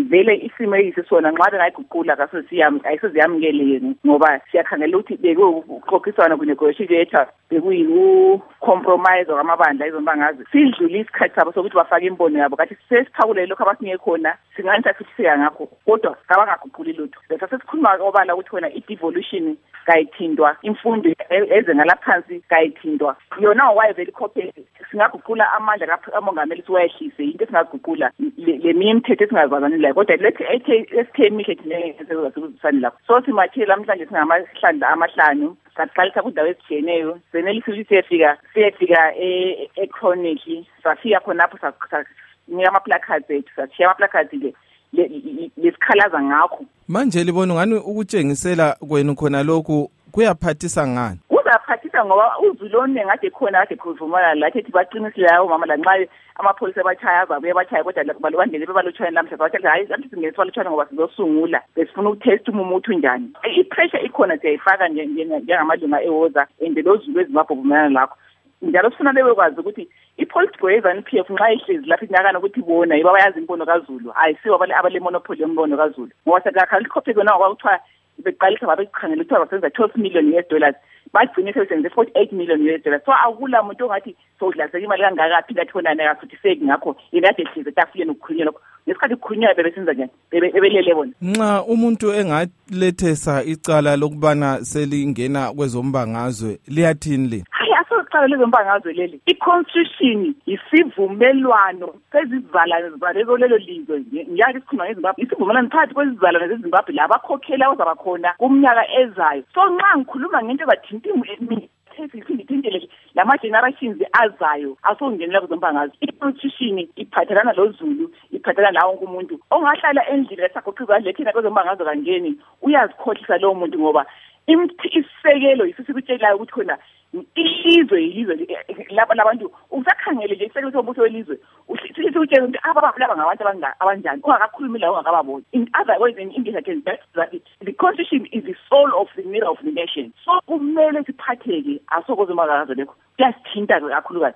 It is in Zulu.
vele isimo eyisona nxa ngayiguqula ayisiziyamkeleke ngoba siyakhangela ukuthi bekuxoxiswana ku-negotiator bekuyi-compromise kwamabandla ezombangazwe sidlule isikhathi sabo sokuthi bafake imbono yabo kathi sesiphawulele lokho abasinike khona singani safithi ngakho kodwa kabangaguquli lutho bese sesikhuluma obala ukuthi wena i-devolution kayithindwa imfundo ezenga laphansi kayithindwa yona why vele ikhophe singaguqula amandla kamongameli siwayehlise into esingaguqula le mithetho esingazazani la kodwa lethi SK mithetho nezizasebenzisana lapho so simathile namhlanje singamahlandla amahlanu saqalisa kundawo ezitshiyeneyo senelisi siyefika e-chronic safika khonapho sanika ama-placards ethu sashiya ama-placards lesikhalaza ngakho manje libona ngani ukutshengisela kwenu khona lokhu kuyaphathisa ngani kuzaphathisa ngoba uzulone ngade khona kade khuzumana lathi ethi baqinisile lawo mama lanxa amapholisa abachaya azabuye bachaya kodwa balubandele bebalutshwana lamhla bathi hayi manje singethiwa lutshwana ngoba sizosungula besifuna ukutest umuntu njani i-pressure ikhona siyayifaka njengamalunga ewoza and lozulu ezibabhovumelana lakho njalo sifuna bekwazi ukuthi i-Politburo ye-ZANU-PF nxa ihlezi lapho inyakana ukuthi bona yiba bayazi imbono kaZulu ayisibo abale monopoly yombono kaZulu ngoba sakakhala ikhophe kona kwakuthiwa beqalisa babekhangela ukuthi basenza 12 million US$, bagcine sebenze 48 million US$. So akula muntu ongathi sodlaseka imali kangaka phinda thonana yakuthiseki ngakho ingade ehlezi etafuleni ukukhulunywa lokho ngesikhathi ukukhulunywa bebesenza njani bebelele bona nxa umuntu engalethesa icala lokubana selingena kwezombangazwe liyathini le asocala lezombangazwe leli i-constitution isivumelwano sezizalwane zalelo lelo lizwe ngiyathi sikhuluma ngeZimbabwe isivumelwano phakathi kwezizalwane zeZimbabwe labakhokhela abazaba khona kumnyaka ezayo so nxa ngikhuluma ngento ezathinta ithintele lama-generations azayo asongenela kuzombangazwe i-constitution iphathelana lozulu iphathelana lawo wonke umuntu ongahlala endlini esagoqiza lethina kwezombangazwe kangeni uyazikhohlisa lowo muntu ngoba isisekelo yisisibitshelayo ukuthi khona ilizwe lapha labantu usakhangele nje isekelo sombuso welizwe usithi utshela ukuthi laba ngabantu abanjani ungakakhulumi la ungakababoni in other words in English again that the constitution is the soul of the mirror of the nation so kumele siphatheke asokoze makazo lekho kuyasithinta kakhulukazi